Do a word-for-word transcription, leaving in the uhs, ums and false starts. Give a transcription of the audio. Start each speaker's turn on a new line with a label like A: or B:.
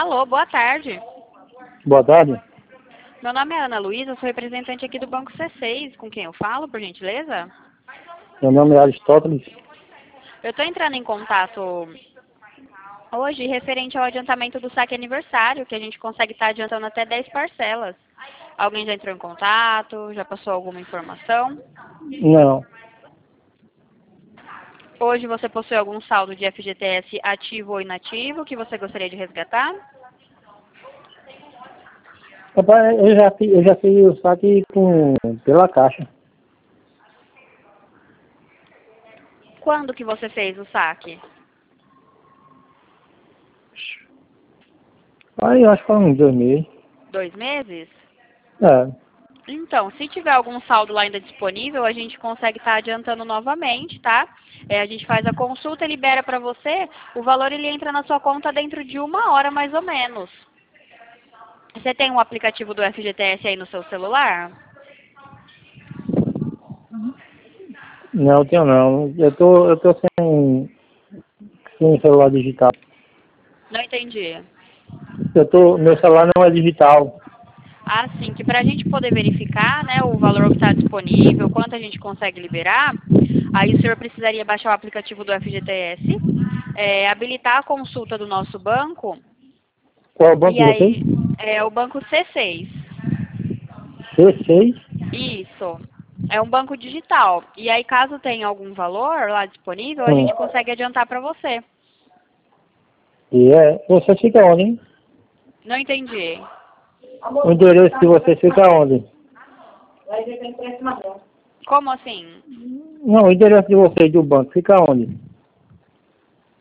A: Alô, boa tarde.
B: Boa tarde.
A: Meu nome é Ana Luísa, eu sou representante aqui do Banco C seis. Com quem eu falo, por gentileza?
B: Meu nome é Aristóteles.
A: Eu estou entrando em contato hoje referente ao adiantamento do saque aniversário, que a gente consegue estar adiantando até dez parcelas. Alguém já entrou em contato? Já passou alguma informação?
B: Não.
A: Hoje você possui algum saldo de F G T S ativo ou inativo que você gostaria de resgatar?
B: Rapaz, eu já fiz, eu já fiz o saque com, pela caixa.
A: Quando que você fez o saque?
B: Aí eu acho que foi uns dois meses.
A: Dois meses?
B: É.
A: Então, se tiver algum saldo lá ainda disponível, a gente consegue estar adiantando novamente, tá? É, a gente faz a consulta, libera para você, o valor ele entra na sua conta dentro de uma hora mais ou menos. Você tem um aplicativo do F G T S aí no seu celular?
B: Não, eu tenho não. Eu tô, eu tô sem, sem celular digital.
A: Não entendi.
B: Eu tô, meu celular não é digital.
A: Ah, sim, que para a gente poder verificar, né, o valor que está disponível, quanto a gente consegue liberar, aí o senhor precisaria baixar o aplicativo do F G T S, é, habilitar a consulta do nosso banco,
B: Qual é o banco
A: e
B: de vocês?
A: aí é o banco C seis.
B: C seis.
A: Isso. É um banco digital. E aí, caso tenha algum valor lá disponível, a
B: Hum.
A: gente consegue adiantar para você.
B: E é, você fica onde, hein?
A: Não entendi.
B: O endereço de vocês fica onde?
A: Como assim?
B: Não, o endereço de vocês do banco fica onde?